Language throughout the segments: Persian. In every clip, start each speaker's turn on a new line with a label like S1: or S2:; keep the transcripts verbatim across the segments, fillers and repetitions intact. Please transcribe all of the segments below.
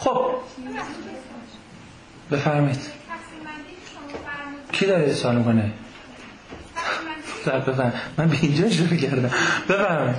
S1: خب بفرمایید. کی داره سوال میکنه؟ بفرمایید. من به اینجا شروع کردم. بفرمایید.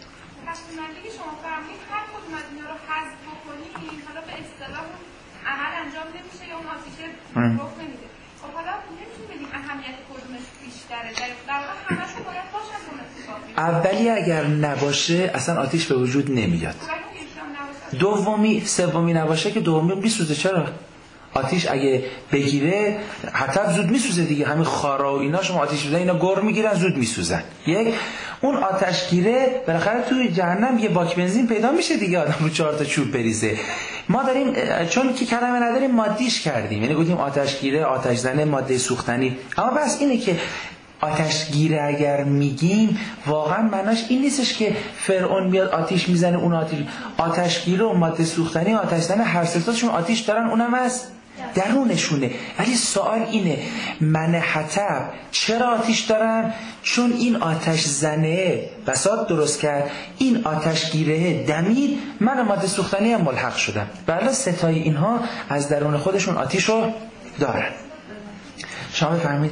S2: رخ نمیده. خب حالا نمیتونیم بگیم اهمیت کدومش بیشتره. در واقع همه‌شون باید باشن تا
S1: اولی اگر نباشه اصلا آتیش به وجود نمیاد. دومی سومی نباشه که دومی میسوزه. چرا؟ آتیش اگه بگیره حتی زود میسوزه دیگه. همین خارا و اینا شما آتیش بزنید اینا گر میگیرن زود میسوزن. یک اون آتشگیره بالاخره توی جهنم یه باک بنزین پیدا میشه دیگه، آدم رو چهار تا چوب بریزه. ما داریم چون که کلمه نداریم مادیش کردیم، یعنی گفتیم آتشگیره، آتش زنه، ماده سوختنی. اما بس اینه که آتشگیره اگر میگیم واقعا معناش این نیستش که فرعون میاد آتیش میزنه اون آتیش. آتشگیره و ماده سوختنی، آتش زنه، هر سه تاشون آتیش دارن، اونم از درونشونه. ولی سوال اینه من حتب چرا آتیش دارن؟ چون این آتش زنه بساط درست کرد، این آتشگیره دمید، من ماده سوختنی هم ملحق شدم. بله ستای اینها از درون خودشون آتیش رو دارن. شما بفهمید؟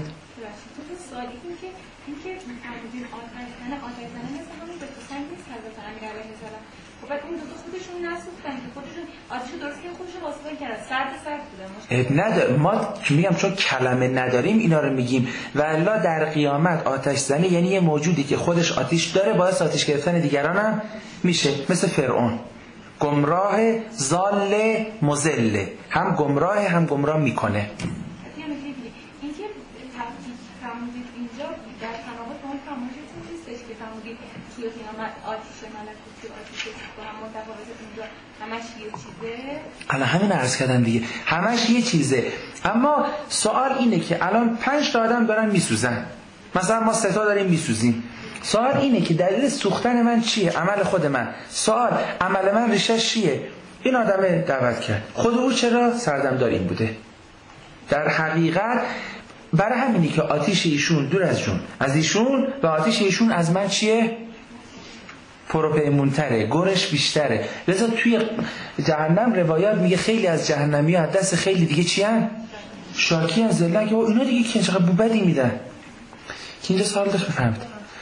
S1: نداره. ما میگم چون کلمه نداریم اینا رو میگیم. و الا در قیامت آتش زنی یعنی یه موجودی که خودش آتیش داره باعث آتیش گرفتن دیگران هم میشه. مثل فرعون گمراه ضال مضل، هم گمراه هم گمراه میکنه. الان همین عرض کردن دیگه، همش یه چیزه. اما سوال اینه که الان پنج تا آدم دارن میسوزن، مثلا ما سه تا داریم میسوزیم. سوال اینه که دلیل سوختن من چیه؟ عمل خود من. سوال عمل من ریشش چیه؟ این آدم دعوت کرد، خود او چرا سردمدار این بوده؟ در حقیقت برای همینی که آتیش ایشون دور از جون از ایشون و آتیش ایشون از من چیه؟ پروپیمونتره، گرش بیشتره. لذا توی جهنم روایات میگه خیلی از جهنمی ها دست خیلی دیگه چی هن؟ شاکی هن، زلن که اینا دیگه که چقدر بودی میدن. که اینجا سوال داشت بفهمید.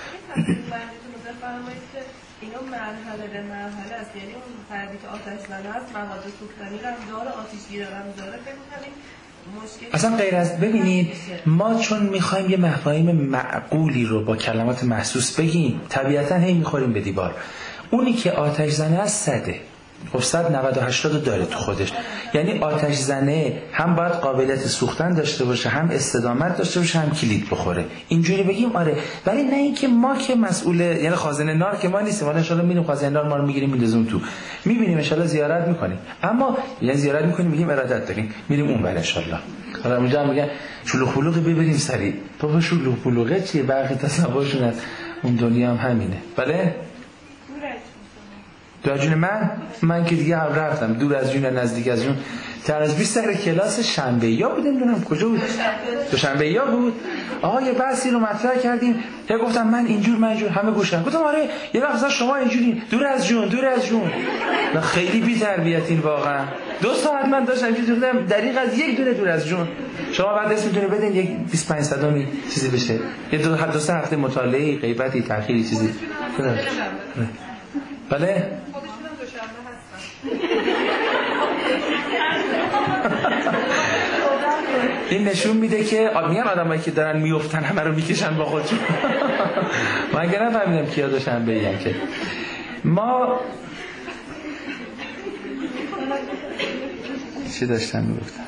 S3: اینا مرحله به مرحله است، یعنی اون فردی که آتش زنه است مواد سوختنی رو هم داره، آتشگیر رو هم داره. ببینید
S1: اصلا غیر از ببینید ما چون میخوایم یه مفاهیم معقولی رو با کلمات محسوس بگیم طبیعتا هی میخوریم به دیوار. اونی که آتش زنه است صده، خب صد نود و هشتاد داره تو خودش. یعنی آتش زنه هم باید قابلیت سوختن داشته باشه، هم استدامت داشته باشه، هم کلید بخوره. اینجوری بگیم آره. ولی نه اینکه ما که مسئول، یعنی خازن نار که ما نیستیم. حالا ان شاءالله میریم خازن نار ما رو میگیریم میندازیم تو، میبینیم ان شاءالله زیارت میکنیم. اما یعنی زیارت میکنیم میگیم ارادت داریم میریم اون بر ان شاءالله. حالا اونجا میگن شلوغ پلوغ ببریم سریع. بابا شلوغ پلوغه چیه؟ برخی تصورشون از اون دنیا هم همینه. بله دور جون من من که دیگه هم رفتم دور از جون نزدیک از جون. تر از بیست سر کلاس شنبه یا بود، نمیدونم کجا بود، دوشنبه یا بود. آقا یه بحثی رو مطرح کردیم، تا گفتم من اینجور من اینجور، همه گوشن. گفتم آره یه وقت شما اینجوری دور از جون دور از جون. نه خیلی بی تربیتین واقعا. دو ساعت من داشتم اینجوری دادم دقیق از یک دونه دور از جون. شما بعد اسمتون رو بدین یک بیست و پنج صدامی چیزی بشه، یه دو هر دو سه هفته مطالعه غیبتی تأخیری چیزی. بله این نشون میده که میگن آدمایی که دارن میافتن همه رو میکشن با خودشون. من اگه نفهمیدم کیا داشتن بگن که ما چی داشتن میگفتن.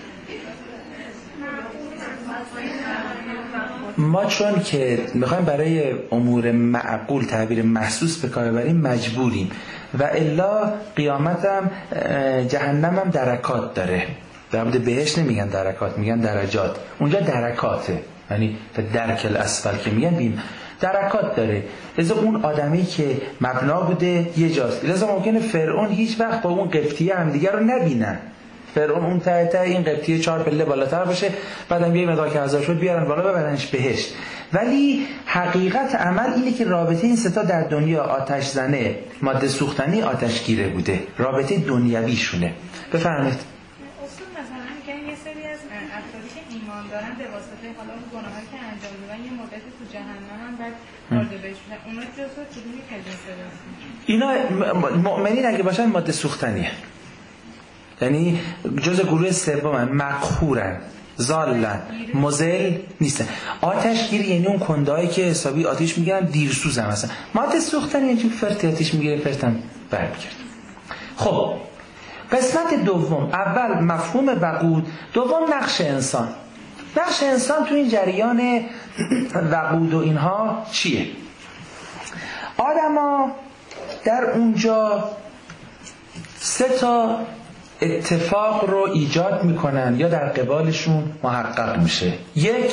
S1: ما چون که میخوایم برای امور معقول تعبیر محسوس به کار ببریم مجبوریم. و الا قیامت هم جهنم هم درکات داره. در مورد بهشت نمیگن درکات، میگن درجات. اونجا درکاته، یعنی درک الاسفل که میگن بیم درکات داره. لذا اون آدمی که مبنا بوده یه جاست. لذا ممکنه فرعون هیچ وقت با اون قبطیه هم دیگر رو نبینن. فرعون اون ته ته این قبطیه چهار پله بالاتر باشه، بعدم یه مقدار که عذاب شد بیارن بالا ببرنش بهشت. ولی حقیقت عمل اینه که رابطه این ستا در دنیا آتش زنه، ماده سوختنی، آتشگیره بوده، رابطه دنیویشونه. بفرمایید.
S2: اصول مثلا میگن یه سری از افرادی که ایمان دارن به واسطه حالا اون گناهایی که انجام دادن یه مدتی تو جهنم هم بعد وارد بهش میشن، اونا جزو کدومی کجاست؟
S1: اینا مؤمنین اگه باشن ماده سوختنیه، یعنی جزء گروه سومن، مقهورن، زالن، مزل نیستن. آتش گیری یعنی اون کندهایی که حسابی آتیش میگیرن دیرسوز هم هستن. ماده سوختنی یعنی فرت آتیش میگیره فرتم برمیگرد. خب قسمت دوم، اول مفهوم وقود، دوم نقش انسان. نقش انسان تو این جریان وقود و اینها چیه؟ آدما در اونجا سه تا اتفاق رو ایجاد میکنن یا در قبالشون محقق میشه. یک،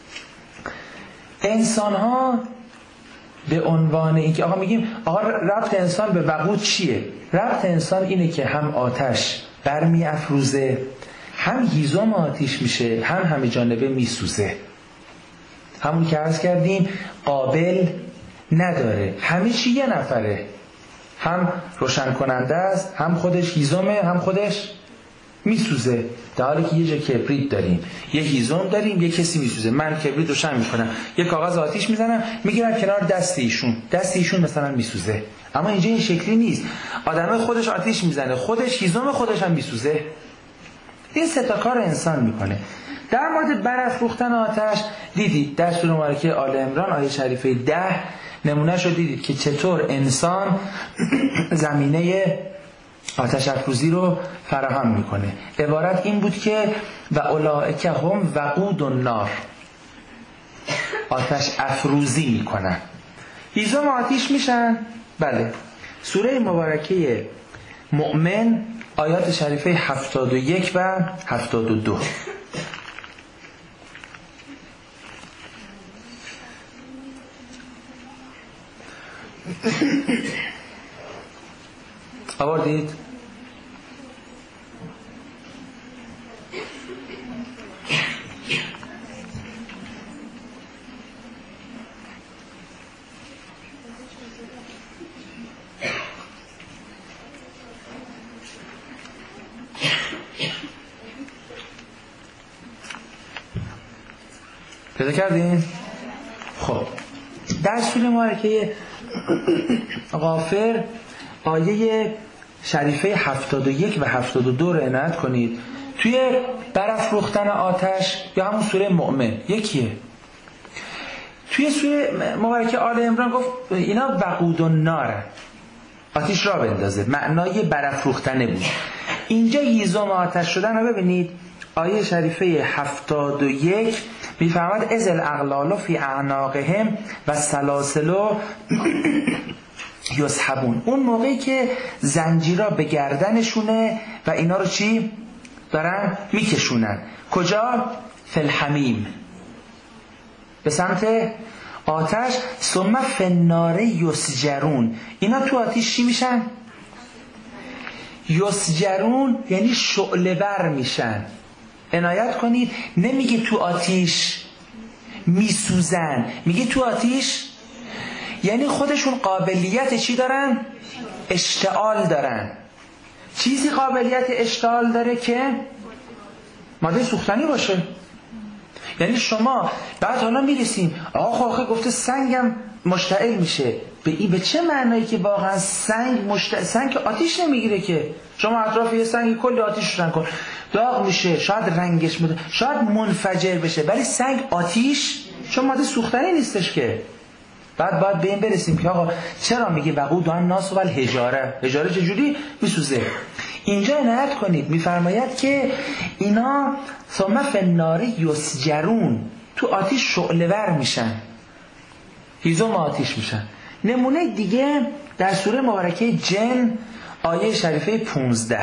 S1: انسان ها به عنوان اینکه آقا میگیم آقا ربط انسان به وقود چیه؟ ربط انسان اینه که هم آتش برمی افروزه، هم هیزم آتیش میشه، هم همه جانبه میسوزه. همون که عرض کردیم قابل نداره، همه چی یه نفره، هم روشن کننده است، هم خودش هیزمه، هم خودش میسوزه. در حالی که یه جا کبریت داریم، یه هیزم داریم، یه کسی میسوزه. من کبریت روشن میکنم، یه کاغذ آتیش میزنم، میگیرم کنار دست ایشون، دست ایشون مثلا میسوزه. اما اینجا این شکلی نیست. آدم خودش آتیش میزنه، خودش هیزم، خودش هم میسوزه. این سه تا کار انسان میکنه. در مورد برافروختن آتش دیدید در سوره مبارکه آل عمران آیه شریفه ده نمونه شو دیدید که چطور انسان زمینه آتش افروزی رو فراهم میکنه. عبارت این بود که و اولئک هم وقود النار، آتش افروزی میکنن. هیزم آتیش میشن. بله، سوره مبارکه مؤمن آیات شریفه هفتاد و یک و هفتاد و دو. آوردید؟ پیدا کردین؟ خب در سوره مبارکه غافر آیه شریفه هفتاد و یک و هفتاد و دو رو عنایت کنید. توی برافروختن آتش یا همون سوره مؤمن یکیه. توی سوره مبارکه آل عمران گفت اینا وقود النار، آتش را بندازه، معنای برافروختنه بود. اینجا هیزم آتش شدن رو ببینید. آیه شریفه هفتاد و یک میفرماد از الاغلال فی اعناقهم و سلاسل یسحبون. اون موقعی که زنجیرها به گردنشونه و اینا رو چی دارن میکشونن. کجا؟ فی الحمیم، به سمت آتش. ثم فی النار یسجرون، اینا تو آتش چی میشن؟ یسجرون یعنی شعله ور میشن. عنایت کنید، نمیگه تو آتیش میسوزن، میگه تو آتیش یعنی خودشون قابلیت چی دارن؟ اشتعال دارن. چیزی قابلیت اشتعال داره که ماده سوختنی باشه. یعنی شما بعد حالا میرسیم آقا آخه گفته سنگم مشتعل میشه. به این به چه معنایی که واقعا سنگ مشتعل؟ سنگ آتیش نمیگیره که. شما اطراف یه سنگ کلی آتیش روشن کن، داغ میشه، شاید رنگش بده، شاید منفجر بشه، ولی سنگ آتیش چون ماده سوختنی نیستش که. بعد باید به این برسیم که آقا چرا میگه وقود الناس و الحجاره؟ حجاره چجوری میسوزه؟ اینجا عنایت کنید میفرماید که اینا ثم فی النار یسجرون، تو آتیش شعله ور میشن، هیزم آتیش میشن. نمونه دیگه در سوره مبارکه جن آیه شریفه پونزده.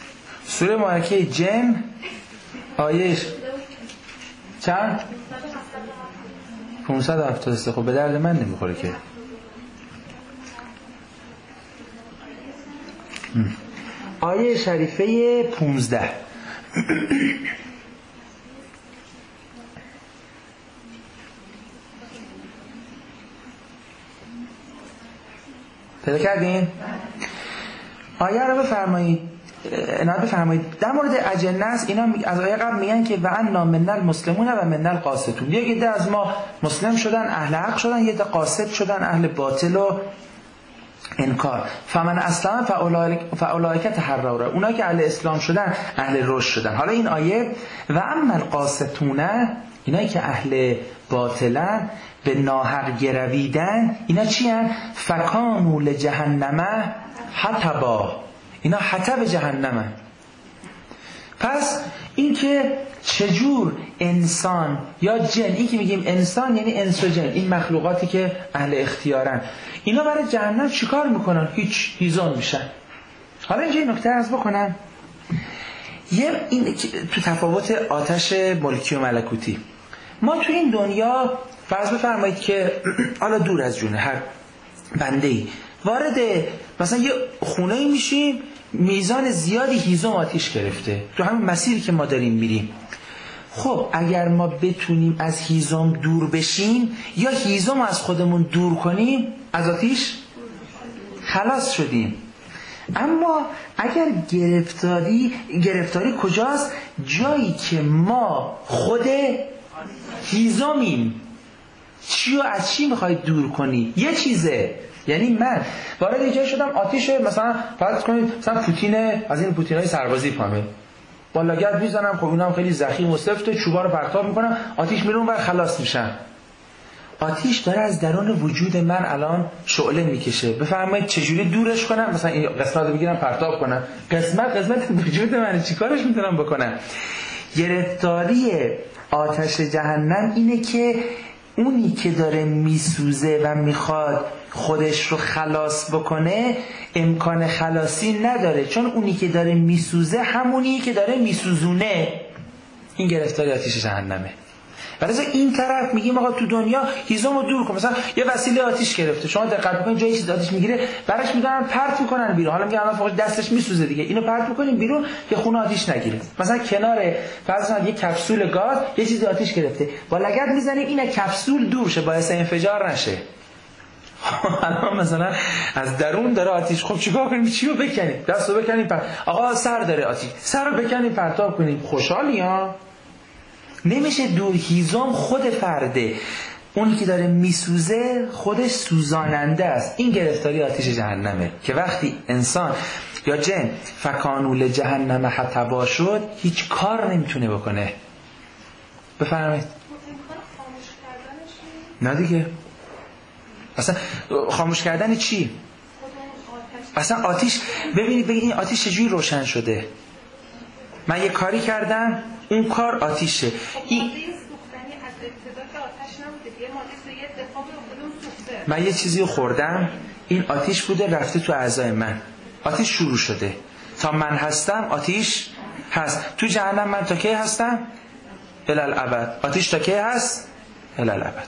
S1: سوره مبارکه جن آیه چند؟ پانصد و هفتاد و سه خب به درد من نمیخوره که. آیه شریفه پونزده پیدا کردین؟ آیه رو بفرمایید. اینا بفرمایید در مورد اجنه است. اینا از آیه قبل میگن که و انا من المسلمون و من القاسطون. یه عده از ما مسلم شدن، اهل حق شدن، یه عده قاسط شدن، اهل باطل و انکار. فمن اسلم فاولئک تحروا. اونایی که اهل اسلام شدن اهل رشد شدن. حالا این آیه و اما القاسطون، اینایی که اهل باطلن به ناحق گرویدن، اینا چی هن؟ فکانوا لجهنم حطبا. اینا حطب جهنمه. پس این که چجور انسان یا جن، این که میگیم انسان یعنی انس و جن، این مخلوقاتی که اهل اختیارن، اینا برای جهنم چیکار میکنن؟ هیچ، هیزم میشن. حالا اینجا این نکته عرض بکنم، یه این تو تفاوت آتش ملکی و ملکوتی، ما تو این دنیا فرض بفرمایید که حالا دور از جونه هر بنده‌ای وارد مثلا یه خونه‌ای میشیم، میزان زیادی هیزم آتیش گرفته تو همین مسیری که ما داریم میریم. خب اگر ما بتونیم از هیزم دور بشیم یا هیزم از خودمون دور کنیم، از آتیش خلاص شدیم. اما اگر گرفتاری گرفتاری کجاست؟ جایی که ما خود هیزمیم. چی و از چی میخواید دور کنی؟ یه چیزه، یعنی من وارد یه جای شدم آتیش، مثلا فرض کنید مثلا پوتین، از این پوتینای سربازی پامه با لاگت میزنم، خب اونم خیلی ضخیم و سفته، چوبا رو پرتاب میکنم، آتیش میره اونور خلاص میشم. آتیش داره از درون وجود من الان شعله میکشه. بفرمایید چجوری دورش کنم؟ مثلا این قسمت رو بگیرم پرتاب کنم، قسمت قسمت وجود من چیکارش میتونم بکنم؟ گرفتاری آتش جهنم اینه که اونی که داره میسوزه و میخواد خودش رو خلاص بکنه امکان خلاصی نداره، چون اونی که داره میسوزه همونی که داره میسوزونه. این گرفتاری آتش جهنمه. برای این طرف میگیم آقا تو دنیا هیزم رو دور کن. مثلا یه وسیله آتیش گرفته، شما دقت بکنید جایی چیز آتیش میگیره براش میدارن پرت میکنن بیرون. حالا میگن الان فقط دستش میسوزه دیگه، اینو پرت میکنیم بیرون که خونه آتیش نگیره. مثلا کنار فرضاً یه کپسول گاز یه چیزی آتیش گرفته، با لگد میزنیم این کپسول دور شه، باعث انفجار نشه. الان مثلا از درون داره آتیش، خب چیکار کنیم؟ چی رو بکنیم؟ دستو بکنیم پر... آقا سر داره آتیش، سر رو بکنیم پرتاب کنیم. خوشحالی ها؟ نمیشه دور. هیزم خود فرده، اونی که داره میسوزه خودش سوزاننده است. این گرفتاری آتش جهنمه که وقتی انسان یا جن فکانوا لجهنم حطبا شد هیچ کار نمیتونه بکنه. بفرمایید. نه دیگه، اصلا خاموش کردن چی؟ اصلا آتیش، ببینید ببینید این آتیش چجوری روشن شده. من یه کاری کردم، اون کار آتیشه. این من یه چیزی رو خوردم، این آتیش بوده رفته تو اعضای من، آتیش شروع شده. تا من هستم آتیش هست. تو جهنم من تا کی هستم؟ الالعبد. آتیش تا کی هست؟ الالعبد.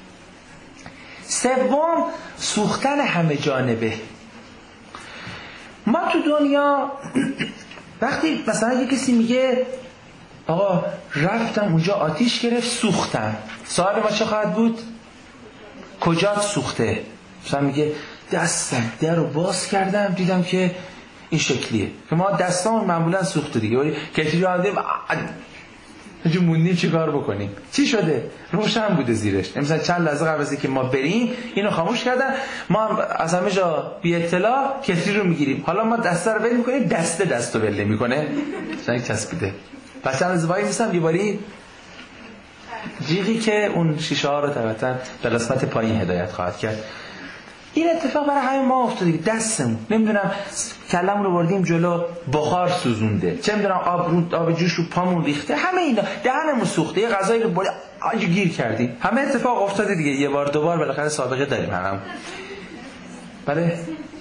S1: سوم، سوختن همه جانبه. ما تو دنیا وقتی مثلا یه کسی میگه آقا رفتم اونجا آتیش گرفت سوختم، سوال ما چه خواهد بود؟ کجا سوخته؟ مثلا میگه دستم در رو باز کردم دیدم که این شکلیه، که ما دستامون معمولا سوخته دیگه، ولی کسی جا آدیم اینجا موندیم چی کار بکنیم؟ چی شده؟ روشن بوده زیرش. مثلا چند لحظه قبل از اینکه ما بریم اینو خاموش کردن، ما هم از همه جا بی اطلاع کسی رو میگیریم. حالا ما دسته رو ول میکنیم، دسته دستو ول میکنه، مثلا چسبیده. بچه‌ها از وای میسم یه باری جیغی که اون شیشه ها رو طبعا به قسمت پایین هدایت خواهد کرد. این اتفاق برای همه ما افتاده. دستمون نمیدونم کلمون رو بردیم جلو بخار سوزونده، چه میدونم آب رو آب جوش رو پامون ریخته، همه اینا دهنمون سوخته، یه غذایی رو بردیم آج گیر کردیم، همه اتفاق افتاده دیگه. یه بار دو بار بالاخره سابقه داریم همون. بله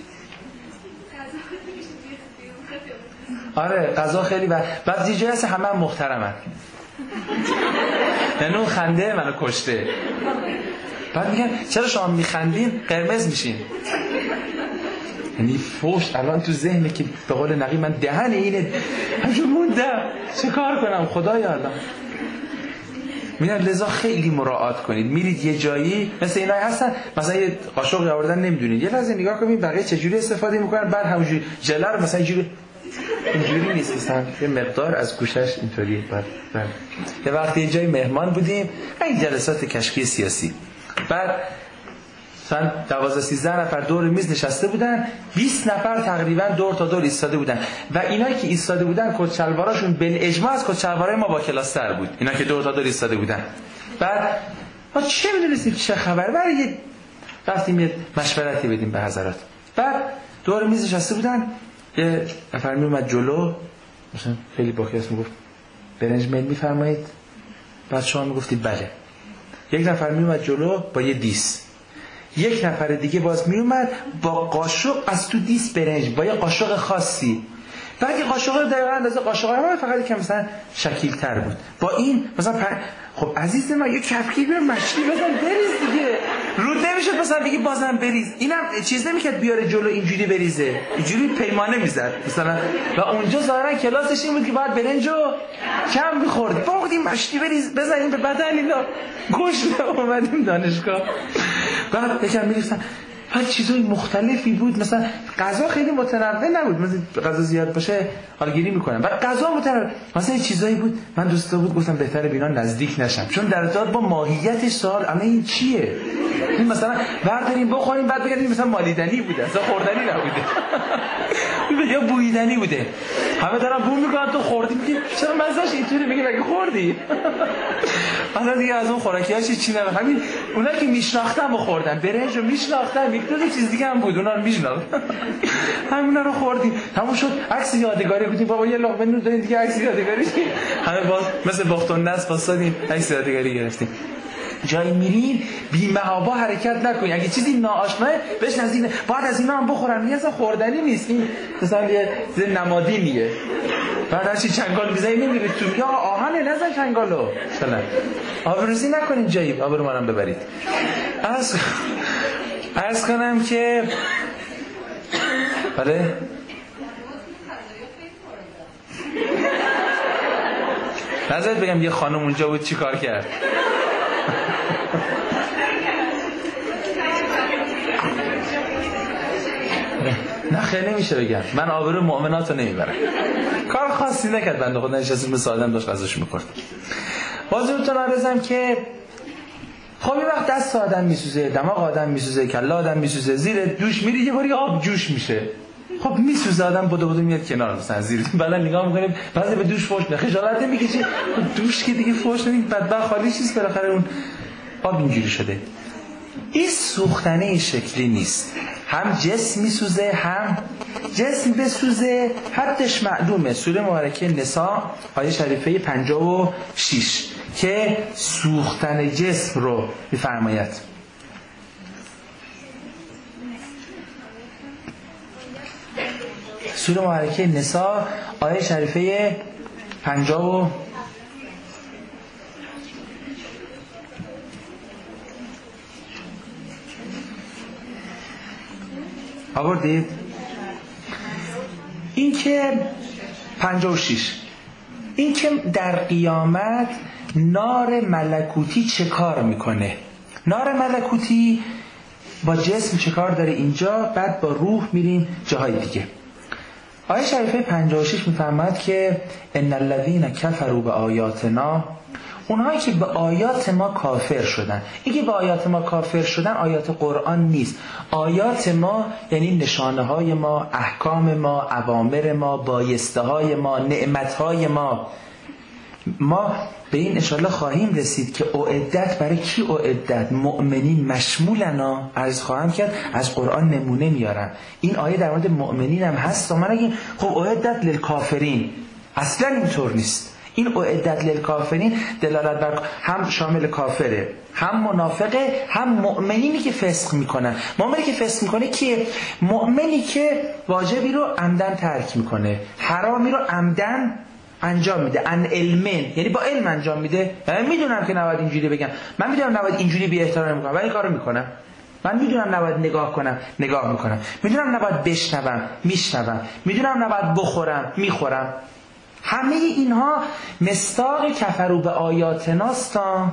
S1: آره غذا خیلی بعد بعد دیجی هست همه هم محترمن. یعنی اون خنده منو کشته. بعد میگن چرا شما میخندین قرمز میشین. یعنی فوش الان تو ذهنه که به قول نقی من دهن اینه همجور موندم چه کار کنم خدایا الان. میگن لذا خیلی مراعات کنید. میرید یه جایی مثل اینایی هستن مثلا یه قاشق آوردن نمیدونید یه لحظه نگاه کنید بقیه چجوری استفاده میکنن بعد همونجوری ژله رو مثلا اینجوری اینجوری نیست مثلا یه مقدار از گوشش اینطوری بعد بعد یه وقتی یه جای مهمان بودیم این جلسات کشکی سیاسی بعد مثلا دوازده سیزده نفر دور میز نشسته بودن بیست نفر تقریبا دور تا دور ایستاده بودن و اینایی که ایستاده بودن کت شلواراشون بالاجماع از کت شلوارای ما با کلاستر بود اینا که دور تا دور ایستاده بودن. بعد ما چه میدونستیم چه خبر برای یه رفتیم یه مشورتی بدیم به حضرات. بعد دور میز نشسته بودن یه نفر می اومد جلو مثلا خیلی با کلاس میگفت برنج میل میفرمایید. بعد شما میگفتید بله. یک نفر می اومد جلو با یه دیس یک نفر دیگه باز می اومد با قاشق از تو دیس برنج با یه قاشق خاصی. بعد این قاشق رو دقیقاً اندازه قاشق ما فقط یکم مثلا شکیل تر بود با این مثلا پر... خب عزیز من یه کفگیر بیار مشتی بزن بریز دیگه رود نمیشد مثلا بگی بازم بریز اینم چیز نمیکرد بیاره جلو اینجوری بریزه اینجوری پیمانه میزد مثلا و اونجا ظاهرا کلاسش این بود که باید برنجو کم بخورد باقدیم مشتی بریز بزنیم به بدن اینا گوش اومدیم دانشگاه. بعد یکم میریختن هر چیزای مختلفی بود مثلا غذا خیلی متنوع نبود مثلا غذا زیاد باشه حالگیری میکنم بعد غذا متنوع مثلا چیزایی بود من دوستا بود گفتم بهتره بینا نزدیک نشم چون در ارتباط با ماهیتش سوال الان این چیه این مثلا برداریم بخوریم بعد بگیم مثلا مالیدنی بوده اصلا خوردنی نبوده یا بویدنی بوده همه دارن بو میکنن تو خوردی میگی چرا مزهش اینطوری میگی مگه خوردی اصلا دیگه از اون خوراکیاش چی نه همین اونا که میشناختم و خوردن برنج رو میشناختم یک دو چیز دیگه هم بود اونا رو میشناختم همونا رو خوردیم تموم شد عکس یادگاری گفتیم بابا یه لقمه نون دارین دیگه عکس یادگاری همه باز مثل باخت و نصب واسادیم عکس یادگاری گرفتیم. جایی میرین بی محابا حرکت نکنید اگه چیزی ناآشناه بهش نزدیک بعد از اینا هم بخورن این اصلا خوردنی نیست این مثلا یه نمادینیه بعد هرچی چنگال میزنی نمیرید تو یا آهنه نزن چنگالو مثلا آبروزی نکنید جایی آبرو منم ببرید. از عرض کنم که بله نظرت بگم یه خانم اونجا بود چی کار کرد نه خیلی نمیشه بگم من آبرو مؤمنات رو نمیبرم کار خاصی نکرد بنده خدا نشسته مثل آدم داشت غذاش میخورد. باز بهتون عرضم که خب یه وقت دست آدم میسوزه دماغ آدم میسوزه کله آدم میسوزه زیر دوش میری یه باری آب جوش میشه خب میسوزه آدم بودو بودو میاد کنار مثلا زیر بالا نگاه میکنیم بعضی به دوش فوش میده خجالت نمیکشی دوش که دیگه فوش نمیگه بدبخت خالی چیز بالاخره اون آب اینجوری شده. این سوختنه این شکلی نیست هم جسم میسوزه هم جسم بسوزه حدش معلومه. سوره مبارکه نساء آیه شریفه پنجاه و شش که سوختن جسم رو میفرماید. سوره مبارکه نساء آیه شریفه پنجاه و آوردید این که پنجاه و شش این که در قیامت نار ملکوتی چه کار میکنه. نار ملکوتی با جسم چه کار داره اینجا بعد با روح میریم جاهای دیگه. آیه شریفه پنجاه و شش میفرماید که ان الذين كفروا بآیاتنا اونهایی که به آیات ما کافر شدن. این که به آیات ما کافر شدن آیات قرآن نیست. آیات ما یعنی نشانه های ما، احکام ما، اوامر ما، بایسته های ما، نعمت های ما. ما به این انشاءالله خواهیم رسید که اعدت برای کی اعدت؟ مؤمنین مشمولنا. عرض خواهم کرد از قرآن نمونه میارم. این آیه در مورد مؤمنین هم هست. من اگه خب اعدت للکافرین اصلا اینطور نیست. این اعدت للکافرین دلالت بر هم شامل کافره، هم منافقه، هم مؤمنینی که فسق میکنن. مؤمنی که فسق میکنه کیه؟ مؤمنی که واجبی رو عمدن ترک میکنه، حرامی رو عمدن انجام میده، ان علمن، یعنی با علم انجام میده. من میدونم که نباید اینجوری بگم، من میدونم نباید اینجوری بی احترامی میکنم ولی کارو میکنم. من میدونم نباید نگاه کنم، نگاه میکنم. میدونم نباید بشنوم، میشنوم. میدونم نباید بخورم، میخورم. همه اینها مصداق کفروا به آیاتناست.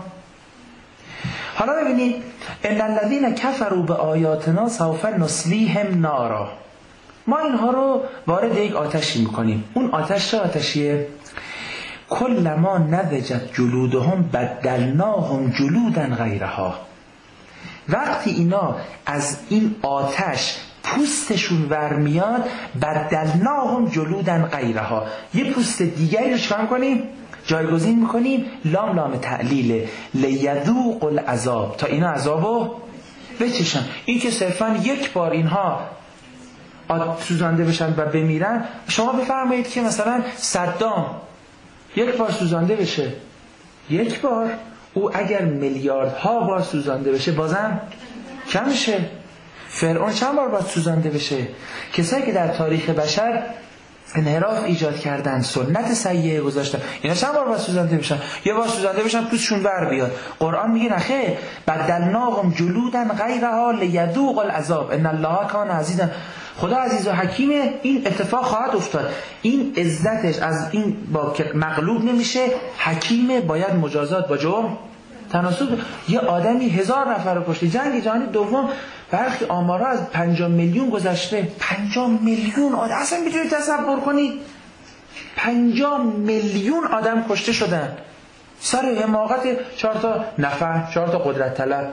S1: حالا ببینید، ان الذين كفروا بآیاتنا سوف نصلیهم نارا. ما اینها رو وارد یک آتشی میکنیم. اون آتش چه آتشیه؟ کلما نضجت جلودهم بدلناهم جلودا غیرها. وقتی اینا از این آتش پوستشون ورمیاد، بدلناهم جلودا غیرها، یه پوست دیگری رو چکار میکنیم؟ جایگزین میکنیم. لام لام تعلیله، لیذوق العذاب، تا اینا عذابو بچشن. این که صرفا یک بار اینها سوزانده بشن و بمیرن، شما بفرمایید که مثلا صدام یک بار سوزانده بشه، یک بار، او اگر میلیاردها بار سوزانده بشه بازم کم میشه. فرعون چند بار باید سوزانده بشه؟ کسایی که در تاریخ بشر انحراف ایجاد کردن، سنت سیئه گذاشتن، اینا چند بار باید سوزانده بشن؟ یه بار سوزانده بشن پوستشون ور بیاد. قرآن میگه نخیر، بدلناهم جلودا غیرها لیذوقوا العذاب ان الله کان عزیزا. خدا عزیز و حکیمه، این اتفاق خواهد افتاد. این عزتش از این با مغلوب نمیشه، حکیمه، باید مجازات با جرم تناسب. یه آدمی هزار نفر رو کشته. جنگ جهانی دوم برخی آمارها از پنجاه میلیون گذشته. پنجاه میلیون آدم، اصلا میتونید تصور کنید پنجاه میلیون آدم کشته شدن سر حماقت چهار تا نفر، چهار تا قدرت طلب.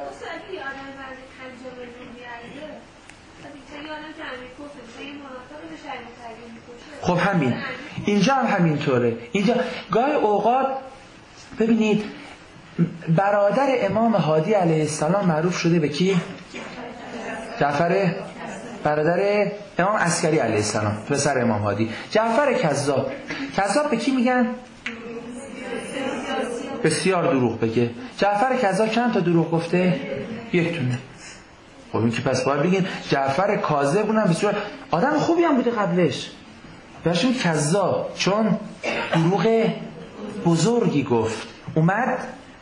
S1: خب همین اینجا هم همینطوره. اینجا گاهی اوقات ببینید برادر امام هادی علیه السلام معروف شده به کی؟ جعفر، برادر امام عسکری علیه السلام، پسر امام هادی. جعفر کذاب. کذاب به کی میگن؟ بسیار دروغ بگه. جعفر کذاب چند تا دروغ گفته؟ یک تونه. خب این که پس باید بگین جعفر کاذب اونم بسیار آدم خوبی هم بوده قبلش، بهشون کذاب، چون دروغ بزرگی گفت. اومد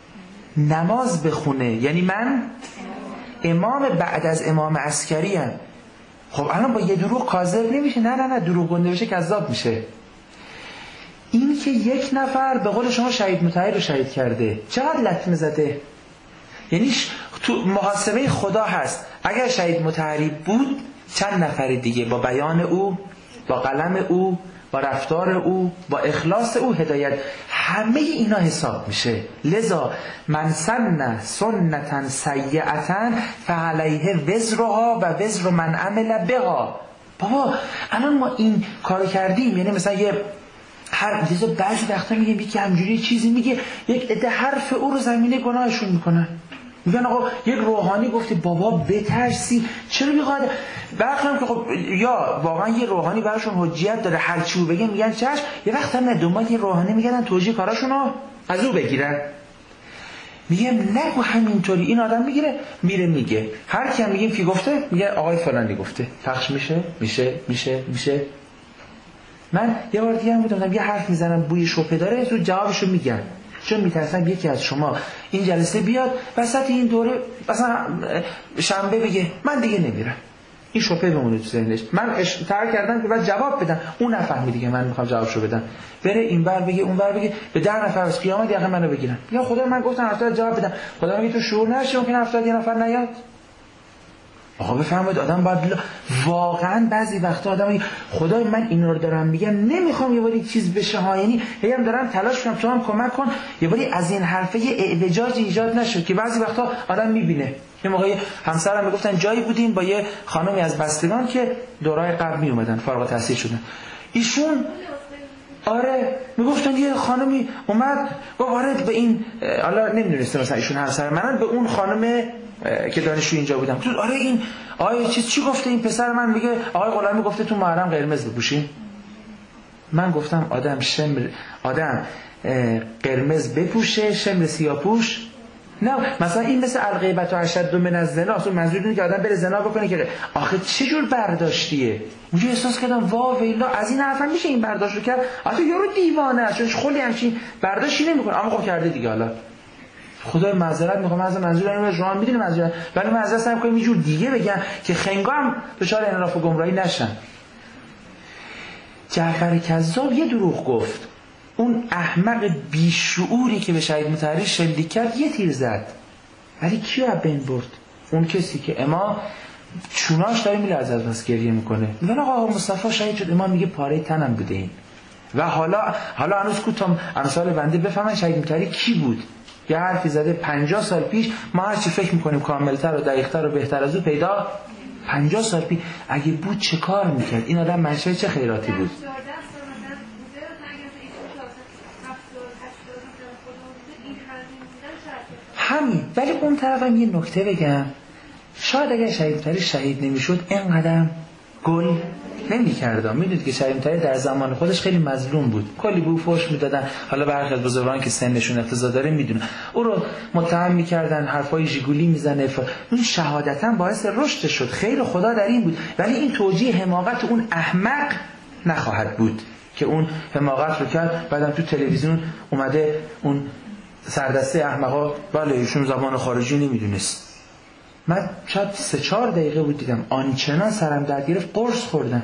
S1: نماز بخونه، یعنی من امام بعد از امام عسکری هم. خب الان با یه دروغ کاذب نمیشه؟ نه نه نه، دروغ گنده بشه کذاب میشه. این که یک نفر به قول شما شهید مطهری رو شهید کرده، چقدر لطمه زده. یعنی تو محاسبه خدا هست، اگر شهید مطهری بود چند نفر دیگه با بیان او، با قلم او، با رفتار او، با اخلاص او هدایت، همه اینا حساب میشه. لذا من سن سنتا سیئتا فعلیه وزرها و وزر من عمل بها. بابا الان ما این کارو کردیم، یعنی مثلا یه هر دیگه بعضی وقتا میگه یکی همجوری چیزی میگه، یک عده حرف او رو زمینه گناهشون میکنن. میگن آقا یک روحانی گفته بابا بترسی، چرا میخواد برخلاف که خب یا واقعا یه روحانی براشون حجیت داره، هر چی بگه میگن چش. یه وقت هم دنبال یه روحانی میگن توجیه کاراشونو از او بگیرن. میگم نگو همینطوری، این آدم میگیره میره میگه، هر کی هم میگیم کی گفته میگه آقای فلانی گفته، پخش میشه میشه میشه میشه. من یه بار دیگه هم بودم یه حرف میزنم بوی شوپه داره، تو جوابشو میگم، چون میترسم یکی از شما این جلسه بیاد وسط این دوره مثلا شنبه بگه من دیگه نمیرم، این شوپه بمونه تو ذهنش. من ترک کردم که بعد جواب بدم، اون نفهمید دیگه من میخوام جوابشو بدم، بره این ور بگه اون ور بگه، به ده نفر از قیامت یقه منو بگیرن. یا خدا من گفتم هفتاد جواب بدم، خدا میگه تو شعور نشی ممکن هفتاد یه نفر نیاد. آقا بفرمایید آدم باید واقعا بعضی وقتا آدم میگه خدای من این رو دارم میگم نمیخوام یه باری چیز بشه ها، یعنی هیم دارم تلاش کنم تو هم کمک کن یه باری از این حرفه اعوجاج ایجاد نشه، که بعضی وقتا آدم میبینه. یه موقعی همسرم میگفتن جایی بودیم با یه خانمی از بستگان که دورای قبل می اومدن فارغ التحصیل شدن، ایشون آره میگفتن یه خانمی اومد گفت آره به این، حالا نمیدونسته مثلا ایشون همسر منن، به اون خانم که دانشجو اینجا بودم تو آره این آیه چیز چی گفته این پسر من، میگه آقای غلامی گفته تو محرم قرمز بپوشین. من گفتم آدم شمر آدم قرمز بپوشه شمر سیاپوش نه مثلا این مثل الغیبت و اشد من الزنا، اصلا منظور اینه که آدم بره زنا بکنه که آخه چه جور برداشتیه؟ اونجا احساس کردم وا ویلا از این حرفا میشه این برداشت رو کرد؟ آخه یارو دیوانه است، خیلی همچین برداشتی نمیکنه، اما خب کرده دیگه. حالا خدای معذرت میخوام، از منظور اینه شما میدونید معذرت، ولی من معذرت میخوام کنم یه جور دیگه بگم که خنگا هم دچار انحراف و گمراهی نشن. جعفر کذاب یه دروغ گفت. اون احمق بیشعوری که به شهید مطهری شلیک کرد یه تیر زد، ولی کیو از بین برد؟ اون کسی که امام چوناش داره میلرزه از بس گریه میکنه، میگن آقا مصطفی شهید شد. امام میگه پاره تنم بوده این. و حالا حالا هنوز کوتام امثال بنده بفهمن شهید مطهری کی بود. یه حرفی زده پنجاه سال پیش، ما هر چی فکر میکنیم کاملتر و دقیقتر و بهتر از او پیدا پنجاه سال پیش اگه بود چه کار میکرد؟ این آدم منشأ چه خیراتی بود؟ همین. ولی اون طرف هم یه نکته بگم، شاید اگر شهید مطهری شهید نمیشد اینقدر گل نمی‌کردم. میدونید که شهید مطهری در زمان خودش خیلی مظلوم بود، کلی بو فوش میدادن. حالا برخی از بزرگان که سنشون اقتضا داره میدونن او رو متهم میکردن، حرفای ژیگولی میزنه. اون شهادتا باعث رشد شد، خیر خدا در این بود. ولی این توجیه حماقت اون احمق نخواهد بود که اون حماقت رو کرد. بعدم تو تلویزیون اومده اون سردسته احمقا بله ایشون زبان خارجی نمیدونست. من شاید سه چهار دقیقه بود دیدم، آنچنان سرم درد گرفت قرص خوردم.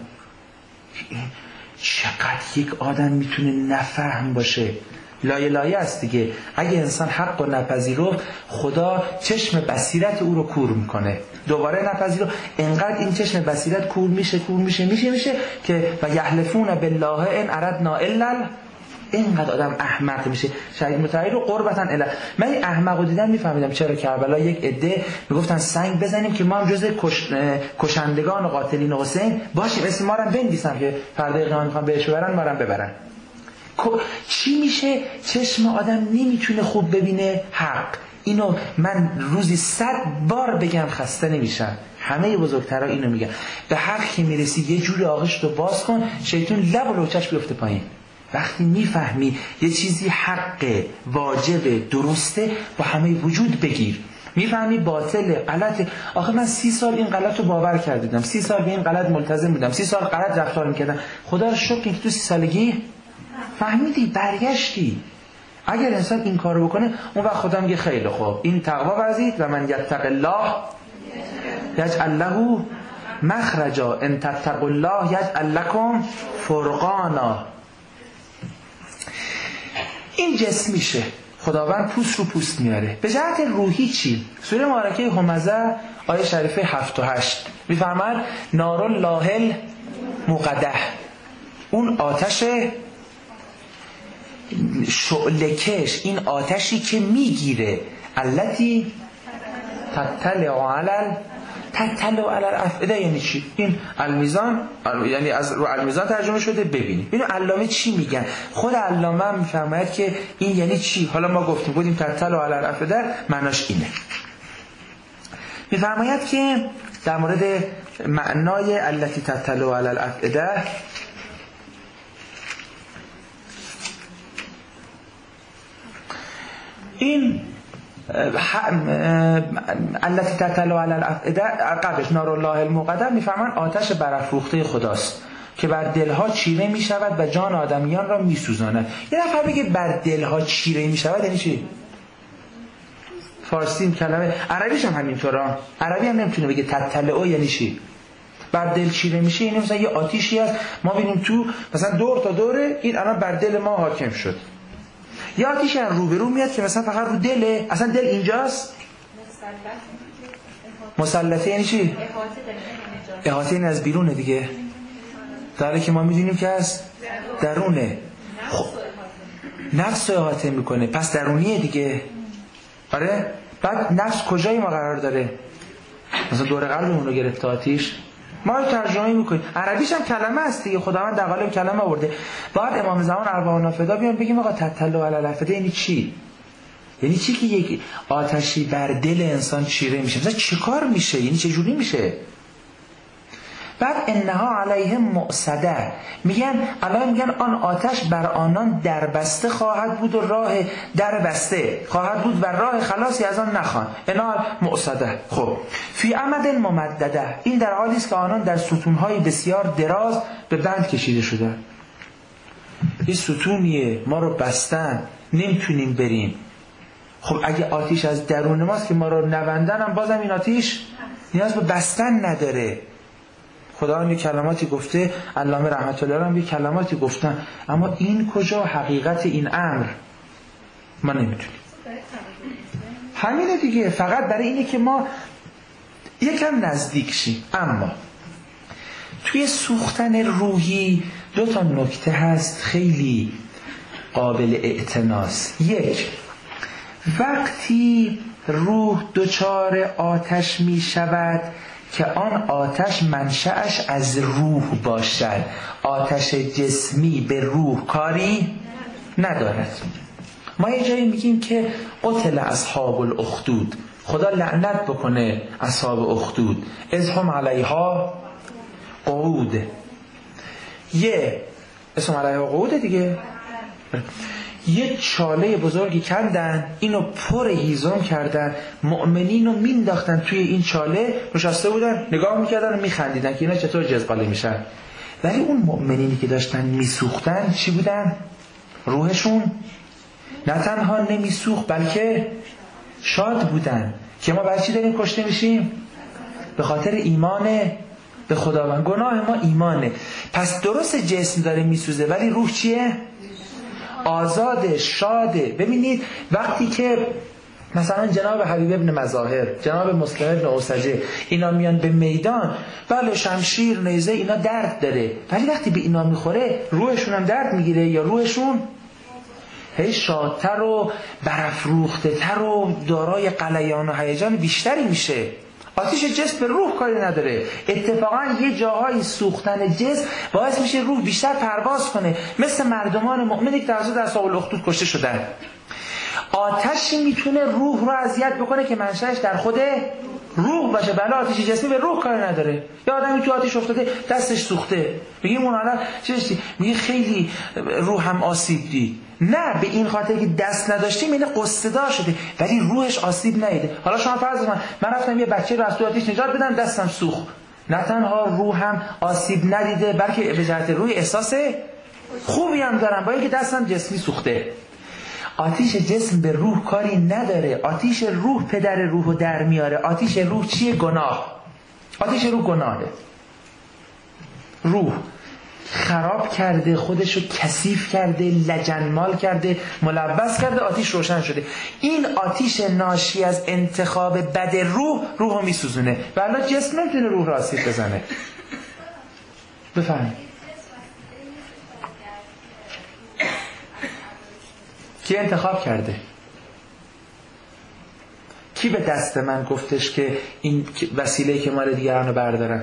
S1: چقدر یک آدم میتونه نفهم باشه. لایه لایه است دیگه. اگه انسان حق و نپذیرفت، خدا چشم بصیرت او رو کور میکنه. دوباره نپذیرفت، انقدر این چشم بصیرت کور میشه کور میشه میشه میشه که و یحلفون بالله ان اردنا الا، اینقدر آدم احمق میشه. شهید مطهری رو قربتا اله. من این احمقو دیدم میفهمیدم چرا کربلا یک عده میگفتن سنگ بزنیم که ما هم جزء کش... کشندگان و قاتلین حسین باشیم، اسم ما رو بنویسن که فردا قیامت میخوان بهش ببرن، ما رو ببرن. چی میشه؟ چشم آدم نمیتونه خوب ببینه حق. اینو من روزی صد بار بگم خسته نمیشم. همه بزرگترها اینو میگن. به حق که میرسی یه جوری آغوشت رو باز کن، شیطان لب و لوچش بیفته پایین. وقتی میفهمی یه چیزی حق، واجب، درسته، با همه وجود بگیر. میفهمی باطله، غلطه. آخه من سی سال این غلط رو باور کردم، سی سال به این غلط ملتزم بودم، سی سال غلط رفتار میکردم. خدا رو شکر که تو سی سالگی فهمیدی، برگشتی. اگر انسان این کارو بکنه، اون وقت خدا میگه خیلی خوب، این تقوا ورزید و من یتق الله یجعل له مخرجا ان تتقوا الله یجعل لكم فرقانا. این جسمیشه، خداوند پوست رو پوست میاره. به جهت روحی چی؟ سوره مبارکه همزه آیه شریفه هفت و هشت میفرماید نار الله الموقده، اون آتش شعله‌کش، این آتشی که میگیره، التی تطلع علی تطلع علی الافئده. یعنی چی؟ این المیزان، یعنی از رو المیزان ترجمه شده. ببینید اینو علامه چی میگن. خود علامه هم میفرماید که این یعنی چی. حالا ما گفتیم بودیم تطلع علی الافئده معناش اینه. میفرماید که در مورد معنای التی تطلع علی الافئده، این التی تطلع علی الافئده قبلش نار الله الموقده میفهمن آتش برافروخته خداست که بر دلها چیره میشود و جان آدمیان را میسوزاند. یه نفر بگه بر دلها چیره میشود یعنی چی؟ فارسی کلمه، عربیش هم همینطوره. عربی هم نمیتونه بگه تطلع یعنی چی. بر دل چیره میشه یعنی مثلا یه آتیشی هست ما ببینیم تو مثلا دور تا دوره، این الان بر دل ما حاکم شد. یا آتیشی هم روبرو میاد که مثلا فقط رو دله، اصلا دل اینجاست. مسلطه یعنی چی؟ احاطه این از بیرونه دیگه، در که ما میدونیم که از درونه. خب نفس رو احاطه میکنه، پس درونیه دیگه. آره. بعد نفس کجای ما قرار داره؟ مثلا دور قلبمون رو گرفته آتیش، ما رو ترجمه میکنیم. عربیش هم کلمه است دیگه، خداوند در قالب کلمه آورده. بعد امام زمان اربعون فدا بیان بگیم آقا تطلع علی الافئده یعنی چی؟ یعنی چی که یک آتشی بر دل انسان چیره میشه؟ مثلا چه کار میشه؟ یعنی چه جوری میشه؟ بعد انها علیهم مؤصده، میگن الان میگن آن آتش بر آنان دربسته خواهد بود و راه دربسته خواهد بود و راه خلاصی از آن نخواهند. انها مؤصده. خب فی امد ممدده، این در حالی است که آنان در ستونهای بسیار دراز به بند کشیده شده. این ستونیه، ما رو بستن، نمیتونیم بریم. خب اگه آتیش از درون ماست که ما رو نوندن، هم بازم این آتیش نیاز به بستن نداره. خدا هم یه کلماتی گفته، علامه رحمت الله هم یه کلماتی گفتن، اما این کجا حقیقت این امر ما نمیتونیم. همینه دیگه، فقط برای اینه که ما یکم نزدیک شیم. اما توی سوختن روحی دو تا نکته هست خیلی قابل اعتناست. یک، وقتی روح دچار آتش می شود که آن آتش منشأش از روح باشد، آتش جسمی به روح کاری ندارد. ما یه جایی میگیم که قتل اصحاب الاخدود، خدا لعنت بکنه اصحاب اخدود، اذ هم علیها قعود. یه اسم علیها قعود دیگه، یه چاله بزرگی کندن، اینو پر هیزم کردن، مؤمنین رو مینداختن توی این چاله، نشسته بودن نگاه میکردن و میخندیدن که اینا چطور جزقاله میشن. ولی اون مؤمنینی که داشتن میسوختن چی بودن؟ روحشون نه تنها نمیسوخت بلکه شاد بودن. که ما برای چی داریم کشته میشیم؟ به خاطر ایمان به خداوند. گناه ما ایمانه. پس درست جسم داره میسوزه ولی روح چیه؟ آزاده، شاده. ببینید وقتی که مثلا جناب حبیب ابن مظاهر، جناب مسلم ابن اوسجه، اینا میان به میدان، بله شمشیر، نیزه، اینا درد داره، ولی وقتی به اینا میخوره روحشون هم درد میگیره یا روحشون هی شادتر و برافروخته تر و دارای غلیان و هیجان بیشتری میشه. آتش جسم به روح کاری نداره. اتفاقا یه جاهای سوختن جسم باعث میشه روح بیشتر پرواز کنه، مثل مردمان مؤمنی که توسط اصحاب الاخدود کشته شدن. آتشی میتونه روح رو اذیت بکنه که منشأش در خود روح باشه. بله آتش جسمی به روح کاری نداره. یه آدمی تو آتش افتاده دستش سوخته، میگیم اون حالا چی؟ میگه خیلی روحم آسیب دید. نه، به این خاطر که دست نداشتیم اینه قصه دار شده ولی روحش آسیب ندیده. حالا شما فرض کن من رفتم یه بچه رو از تو آتش نجات بدم، دستم سوخت، نه تنها روحم آسیب ندیده بلکه به جهت روح احساس خوبی هم دارم با اینکه دستم جسمی سوخته. آتیش جسم به روح کاری نداره. آتیش روح پدر روحو در میاره. آتیش روح چیه؟ گناه. آتیش روح گناهه. روح خراب کرده، خودشو کثیف کرده، لجنمال کرده، ملوث کرده، آتیش روشن شده. این آتیش ناشی از انتخاب بد روح روحو میسوزونه. ولی جسم نمیتونه روح را آسیب بزنه. بفهمید کی انتخاب کرده؟ کی به دست من گفتش که این وسیله که مال دیگران رو بردارن؟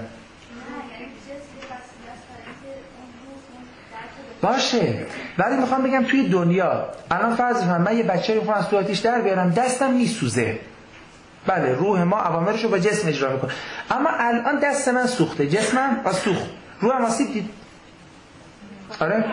S1: باشه، ولی میخوام بگم توی دنیا الان فرض کنم من یه بچه رو میخوام از تو آتیش در بیارم، دستم میسوزه. بله روح ما اوامرشو با جسم اجرا میکنه، اما الان دست من سوخته، جسمم از سوخت، روحم آسیب دید. آره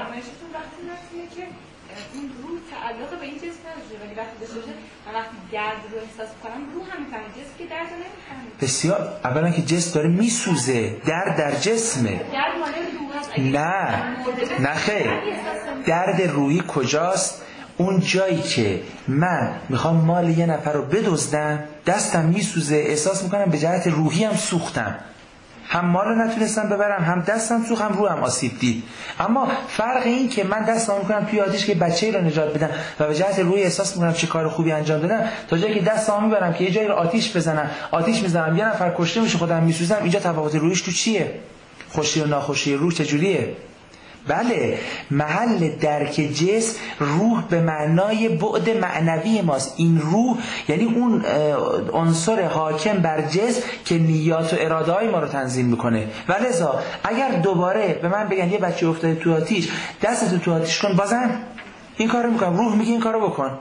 S2: تعلق به این جسم نداره ولی وقتی داشته باشه من وقتی درد رو احساس کنم روح هم میفهمه، جسم که درد نمیفهمه.
S1: بسیار. اولا که جسم داره میسوزه، درد در جسمه.
S2: درد مال روح هست.
S1: نه نه خیر، درد روحی کجاست؟ اون جایی که من میخوام مال یه نفر رو بدزدم، دستم میسوزه، احساس میکنم به جهت روحی هم سوختم، هم مال رو نتونستم ببرم، هم دستم سوخت، هم روحم آسیب دید. اما فرق این که من دستم میکنم توی آتیش که بچه‌ای رو نجات بدم و به جهت روحی احساس میکنم چه کار خوبی انجام دادم، تا جایی که دستم میبرم که یه جایی رو آتیش بزنم، آتیش میزنم، یه نفر کشته میشه، خودم میسوزم. اینجا تفاوت روحیش تو چیه؟ خوشی و ناخوشی روح چجوریه؟ بله، محل درک جسم روح به معنای بعد معنوی ماست. این روح یعنی اون عنصر حاکم بر جسم که نیات و اراده های ما رو تنظیم میکنه. ولذا اگر دوباره به من بگن یه بچه افتاده تو آتیش، دستتو تو آتیش کن، بازم این کارو میکنم. روح میگه این کارو بکن.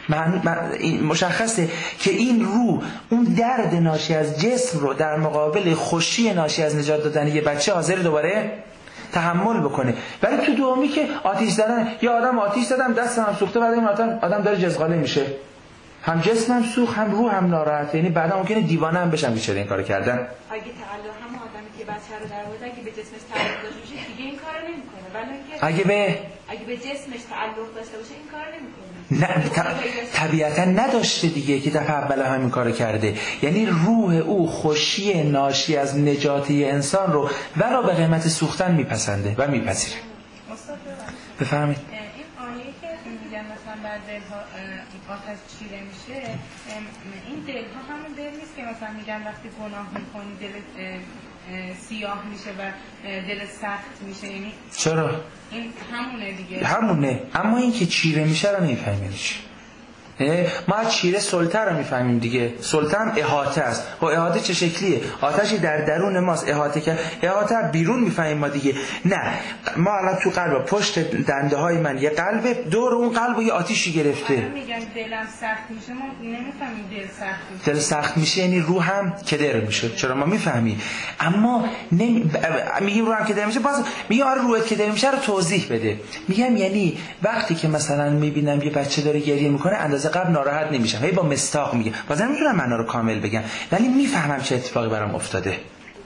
S1: من من این مشخصه که این روح اون درد ناشی از جسم رو در مقابل خوشی ناشی از نجات دادن یه بچه حاضر دوباره تحمل بکنه. ولی تو دومی که آتیش زدن، یا آدم آتیش زدم دستم هم سوخته، بعد این آدم آدم داره جزغاله میشه، هم جسمم سوخت هم روح هم ناراحت، یعنی بعدا ممکنه دیوانه هم بشم بیچاره این کارو کردن.
S2: اگه تعلق هم آدمی که بچه رو در آورد اگه به جسمش تعلق داشته باشه دیگه این کارو نمیکنه، ولی اینکه
S1: اگه به
S2: اگه به جسمش تعلق داشته باشه این کارو نمیکنه.
S1: نه طبیعتا نداشته دیگه که دفعه اول همین کارو کرده. یعنی روح او خوشی ناشی از نجات انسان رو ولو به قیمت سوختن میپسنده و میپذیره. بفهمید
S2: این آیه که میگن مثلا بعد دلها آتش چیره میشه، این دلها همون دل نیست که مثلا میگن وقتی گناه میکنی دل سیاه میشه و دل سخت میشه، یعنی
S1: چرا؟
S2: این همونه دیگه.
S1: همونه، اما این که چیره میشه رو نمیفهمیم چی. ما از چیره سلطه رو میفهمیم دیگه. سلطه هم احاطه است. و احاطه چه شکلیه؟ آتشی در درون ماست احاطه که احاطه بیرون میفهمیم ما دیگه. نه ما الان تو قلب پشت دنده های من یه قلب، دور اون قلب یه آتیشی گرفته.
S2: میگن دلم سخت میشه، ما نمیفهمیم دل سخت میشه.
S1: دل سخت میشه یعنی روحم کدر میشه. چرا ما میفهمیم، اما نمی... میگیم روحم کدر میشه، باز میگم آره روحت کدر میشه رو توضیح بده. میگم یعنی وقتی که مثلا میبینم یه بچه داره گریه میکنه اندازه قبل ناراحت نمیشم، هی با مستاق میگه، بازم نمیتونم معنا رو کامل بگم ولی میفهمم چه اتفاقی برام افتاده.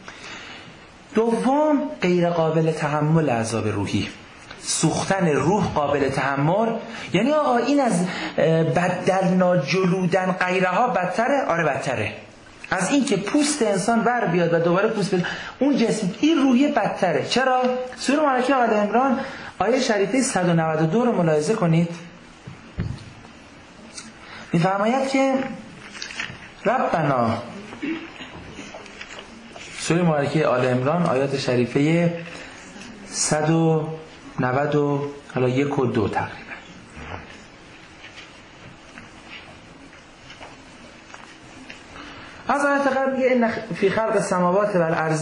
S1: دوم غیر قابل تحمل عذاب روحی. سوختن روح قابل تحمل یعنی آقا این از بدلنا جلودن غیره ها بدتره؟ آره بدتره از این که پوست انسان بر بیاد و دوباره پوست بیاد اون جسم، این روحی بدتره. چرا؟ سوره مبارکه آل عمران آیه شریفه صد و نود و دو رو ملاحظه کنید. میفرماید که ربنا، سوره مبارکه آل عمران آیات شریفه صد و نود و حالا یک و دو تقریبا. از آیت قبل میگه ان فی خلق السماوات و الارض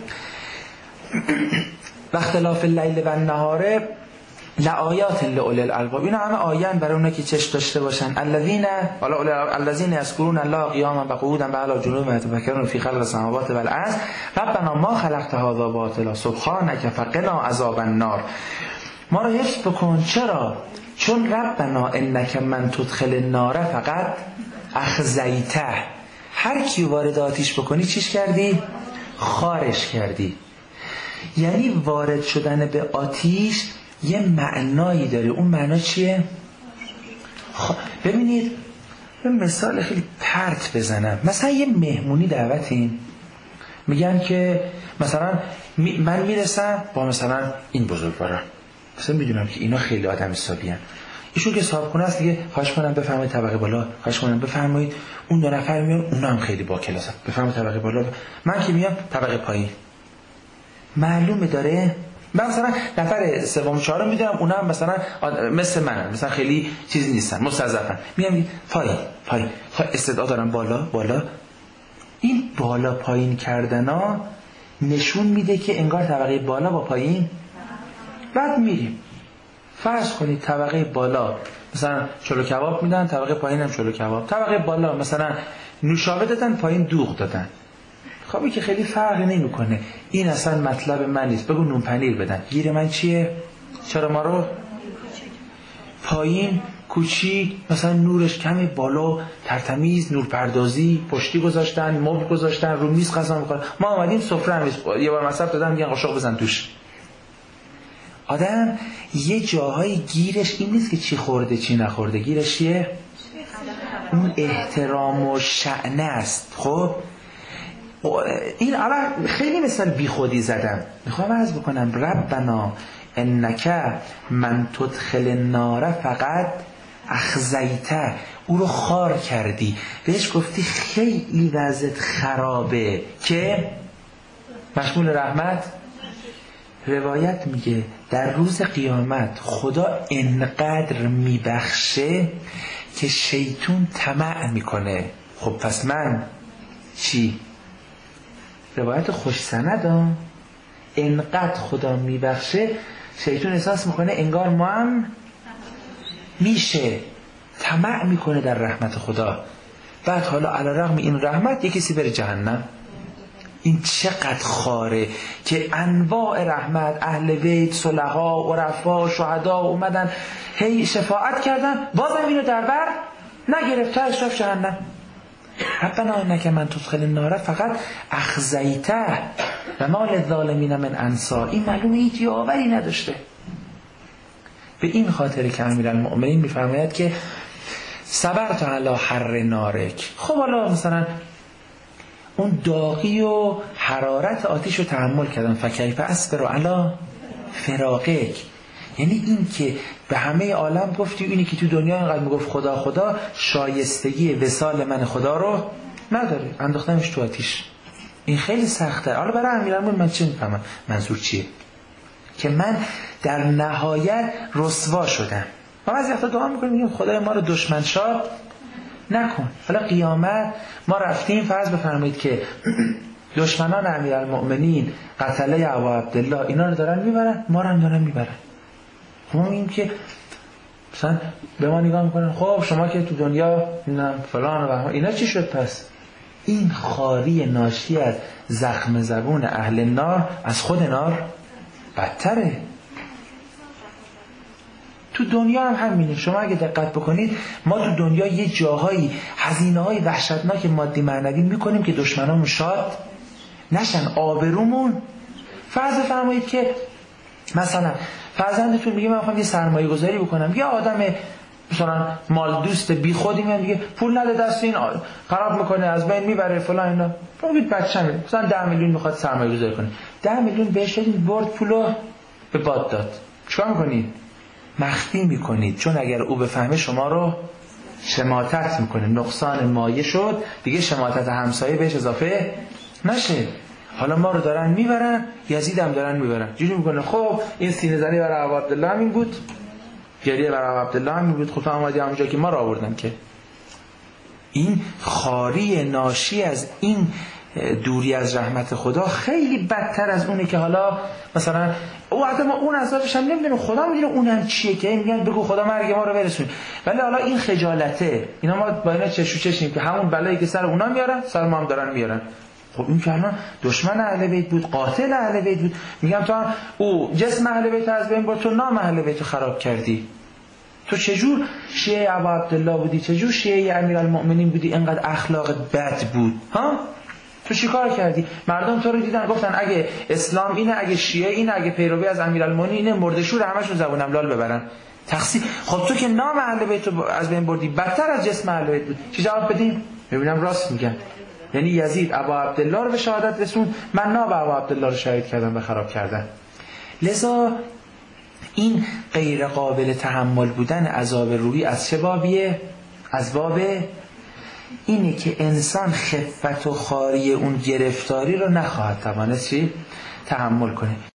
S1: و اختلاف اللیل و النهار لآیات لأولی الالباب. اینا همه آیه برای اونها که چشم داشته باشن. الذین الذین یذکرون الله قیاما و قعودا و علی جنوبهم و یتفکرون فی خلق السماوات و الارض ربنا ما خلقت هذا باطلا سبحانک فقنا عذاب النار. ما رو حفظ بکن. چرا؟ چون ربنا انک من تدخل النار فقط اخزیته، هر کی وارد آتیش بکنی چیش کردی؟ خارش کردی. یعنی وارد شدن به آتیش یه معنایی داره. اون معنا چیه؟ خ... ببینید به مثال خیلی پرت بزنم، مثلا یه مهمونی دعوتیم، میگن که مثلا می... من میرسم با مثلا این بزرگوارا، مثلا میدونم که اینا خیلی آدم حسابی ان، ایشون که صاحب خونه است دیگه، خواهش کنم بفرمایید طبقه بالا، خواهش کنم بفرمایید. اون دو نفر میان اونا هم خیلی با کلاسن، بفرمایید طبقه بالا. من که میام طبقه پایین. معلومه داره من مثلا نفر سوم چهارم میدونم اونا هم مثلا مثل منن، مثلا خیلی چیزی نیستن، مستضعفن، میام پایین پایین، استعداد دارم بالا بالا. این بالا پایین کردنا نشون میده که انگار طبقه بالا با پایین. بعد میریم فرض کنید طبقه بالا مثلا چلو کباب میدن، طبقه پایین هم چلو کباب، طبقه بالا مثلا نوشابه دادن، پایین دوغ دادن. خب که خیلی فرقی نمیکنه، این اصلا مطلب من نیست، بگو نون پنیر بدن، گیر من چیه؟ چرا ما رو پایین کوچیک مثلا نورش کمی، بالا ترتمیز، نور پردازی، پشتی گذاشتن، مبل گذاشتن، رو میز غذا میخورن. ما اومدیم سفره هم یه بار مصرف دادن میگن قاشق بزن توش. آدم یه جاهای گیرش این نیست که چی خورده چی نخورده، گیرش چیه؟ اون احترام و شأنه است. خب این الان خیلی مثال بی خودی زدم، میخوام عرض بکنم ربنا انک من تدخل النار فقط اخزیته، او رو خار کردی، بهش گفتی خیلی وضعت خرابه که مشمول رحمت. روایت میگه در روز قیامت خدا انقدر میبخشه که شیطون طمع میکنه. خب پس من چی؟ روایت خوش سنده، انقدر خدا میبخشه شیطون احساس میکنه انگار ما هم میشه، طمع میکنه در رحمت خدا، بعد حالا علیرغم این رحمت یکی کسی بره جهنم. این چقدر خاره که انواع رحمت، اهل بیت، صلحا، عرفا، شهدا اومدن هی شفاعت کردن، بازم اینو در بر نگرفت، تاش رفت جهنم. ربنا انک من تدخل النار فقط اخزیته و ما للظالمین من انصار. این معلومه هیچ یاوری نداشته. به این خاطر که امیرالمؤمنین میفرماید که صبرت علی حر نارک. خب حالا مثلا اون داغی و حرارت آتش رو تحمل کردن، فکیف اصبر علی فراقک. یعنی این که به همه عالم گفتی، اینی که تو دنیا اینقدر میگفت خدا خدا، شایستگی وصال من خدا رو نداره، انداختمش تو آتش. این خیلی سخته. حالا برای امیرالمومنین من چه میفهمم منظور چیه؟ که من در نهایت رسوا شدم. ما بعضی وقتا دعا میکنیم میگیم خدای ما رو دشمن شاد نکن. حالا قیامت ما رفتیم، فرض بفرمایید که دشمنان امیرالمؤمنین قتله ابا عبدالله اینا رو دارن میبرن، ما رو هم دارن میبرن. خب ما میگیم که مثلا به ما نگاه میکنن، خب شما که تو دنیا فلان و اینا چی شد؟ پس این خاری ناشی از زخم زبون اهل نار از خود نار بدتره. تو دنیا هم همینه. شما اگه دقت بکنید ما تو دنیا یه جاهایی هزینه‌های وحشتناک مادی معنوی میکنیم که دشمنامون شاد نشن، آبرومون. فرض فرمایید که مثلا فرزندتون میگه من میخوام یه سرمایه گذاری بکنم، یه آدم مثلا مال دوست بی خودی میاد میگه پول نده دست این خراب میکنه، از بین میبره فلان اینا. ببینید بچه‌مه مثلا ده میلیون میخواد سرمایه گذاری کنه، ده میلیون بهش بدید، برد پولو به باد داد. چیکار میکنید؟ مخفی میکنید، چون اگر او بفهمه شما رو شماتت میکنه، نقصان مایه شد دیگه، شماتت همسایه بهش اضافه نشه. حالا ما رو دارن میبرن، یزید هم دارن میبرن، جوری میکنه خب این سینه زنی برای ابو عبدالله همین بود، گریه برای ابو عبدالله همین بود، خب تو اومدی همونجا که ما رو آوردن. که این خاری ناشی از این دوری از رحمت خدا خیلی بدتر از اونه که حالا مثلا او آدم اون عذابش هم نمیدونه، خدا میدونه اونم چیه که میگن بگو خدا مرگ ما رو برسون. ولی حالا این خجالته، اینا ما با اینا چشو چشیم که همون بلایی که سر اونا میارن سر ما هم دارن میارن. خب این که الان دشمن اهل بیت بود، قاتل اهل بیت بود، میگم تو هم او جسم اهل بیت از بین برد، تو نام اهل بیت خراب کردی. تو چجور شیعه ابو عبدالله بودی؟ چجور شیعه امیرالمؤمنین بودی؟ اینقدر اخلاق بد بود ها؟ تو چیکار کردی؟ مردم تو رو دیدن گفتن اگه اسلام اینه، اگه شیعه اینه، اگه پیروی از امیرالمؤمنین اینه، مردشور همشون زبونم لال ببرن. تقصیر خب تو که نام اهل بیت رو از بین بردی، بدتر از جسم اهل بیت بود. چی جواب بدیم؟ ببینم راست میگن. یعنی یزید ابا عبدالله رو به شهادت رسوند، من نام ابا عبدالله رو شهید کردم و خراب کردن. لذا این غیر قابل تحمل بودن عذاب روحی از چه بابیه؟ از باب اینه که انسان خفت و خاری اون گرفتاری رو نخواهد توانست چی؟ تحمل کنه.